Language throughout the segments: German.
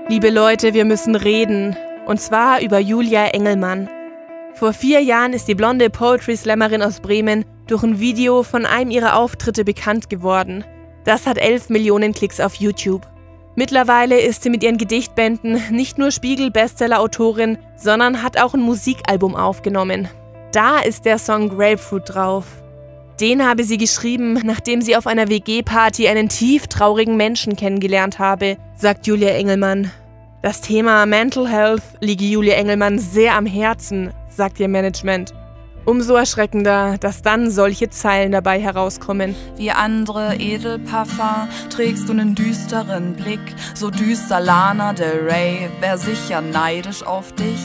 Liebe Leute, wir müssen reden. Und zwar über Julia Engelmann. Vor 4 Jahren ist die blonde Poetry-Slammerin aus Bremen durch ein Video von einem ihrer Auftritte bekannt geworden. Das hat 11 Millionen Klicks auf YouTube. Mittlerweile ist sie mit ihren Gedichtbänden nicht nur Spiegel-Bestseller-Autorin, sondern hat auch ein Musikalbum aufgenommen. Da ist der Song Grapefruit drauf. Den habe sie geschrieben, nachdem sie auf einer WG-Party einen tief traurigen Menschen kennengelernt habe, sagt Julia Engelmann. Das Thema Mental Health liege Julia Engelmann sehr am Herzen, sagt ihr Management. Umso erschreckender, dass dann solche Zeilen dabei herauskommen. Wie andere Edelparfum trägst du einen düsteren Blick. So düster Lana Del Rey, wär sicher neidisch auf dich.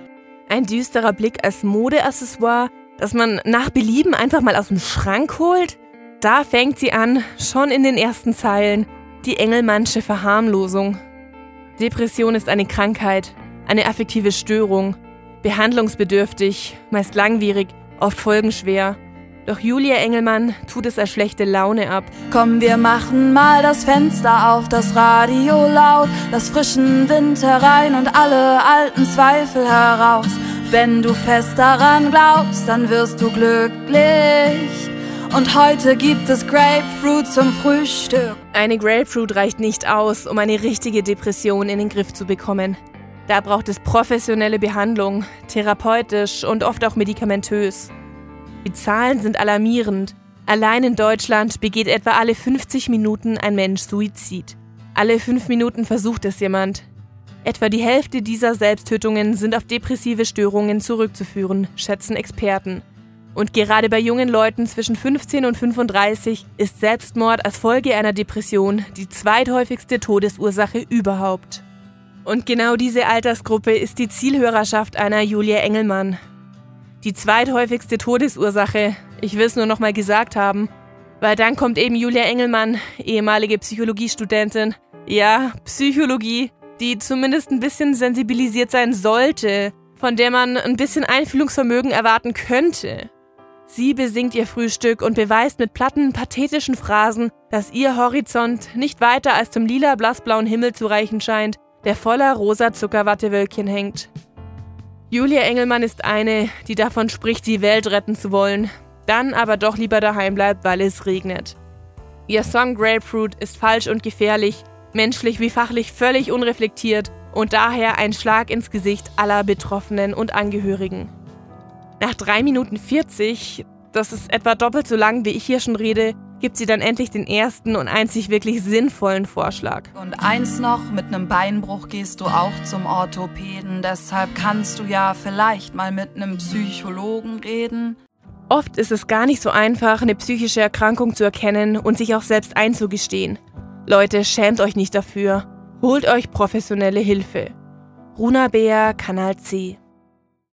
Ein düsterer Blick als Modeaccessoire, das man nach Belieben einfach mal aus dem Schrank holt? Da fängt sie an, schon in den ersten Zeilen, die Engelmannsche Verharmlosung. Depression ist eine Krankheit, eine affektive Störung, behandlungsbedürftig, meist langwierig, oft folgenschwer. Doch Julia Engelmann tut es als schlechte Laune ab. Komm, wir machen mal das Fenster auf, das Radio laut, lass frischen Wind herein und alle alten Zweifel heraus. Wenn du fest daran glaubst, dann wirst du glücklich. Und heute gibt es Grapefruit zum Frühstück. Eine Grapefruit reicht nicht aus, um eine richtige Depression in den Griff zu bekommen. Da braucht es professionelle Behandlung, therapeutisch und oft auch medikamentös. Die Zahlen sind alarmierend. Allein in Deutschland begeht etwa alle 50 Minuten ein Mensch Suizid. Alle 5 Minuten versucht es jemand. Etwa die Hälfte dieser Selbsttötungen sind auf depressive Störungen zurückzuführen, schätzen Experten. Und gerade bei jungen Leuten zwischen 15 und 35 ist Selbstmord als Folge einer Depression die zweithäufigste Todesursache überhaupt. Und genau diese Altersgruppe ist die Zielhörerschaft einer Julia Engelmann. Die zweithäufigste Todesursache, ich will es nur nochmal gesagt haben, weil dann kommt eben Julia Engelmann, ehemalige Psychologiestudentin, ja, Psychologie, die zumindest ein bisschen sensibilisiert sein sollte, von der man ein bisschen Einfühlungsvermögen erwarten könnte. Sie besingt ihr Frühstück und beweist mit platten, pathetischen Phrasen, dass ihr Horizont nicht weiter als zum lila blassblauen Himmel zu reichen scheint, der voller rosa Zuckerwattewölkchen hängt. Julia Engelmann ist eine, die davon spricht, die Welt retten zu wollen, dann aber doch lieber daheim bleibt, weil es regnet. Ihr Song Grapefruit ist falsch und gefährlich, menschlich wie fachlich völlig unreflektiert und daher ein Schlag ins Gesicht aller Betroffenen und Angehörigen. Nach 3 Minuten 40, das ist etwa doppelt so lang, wie ich hier schon rede, gibt sie dann endlich den ersten und einzig wirklich sinnvollen Vorschlag. Und eins noch, mit einem Beinbruch gehst du auch zum Orthopäden, deshalb kannst du ja vielleicht mal mit einem Psychologen reden. Oft ist es gar nicht so einfach, eine psychische Erkrankung zu erkennen und sich auch selbst einzugestehen. Leute, schämt euch nicht dafür. Holt euch professionelle Hilfe. Runa Beer, Kanal C.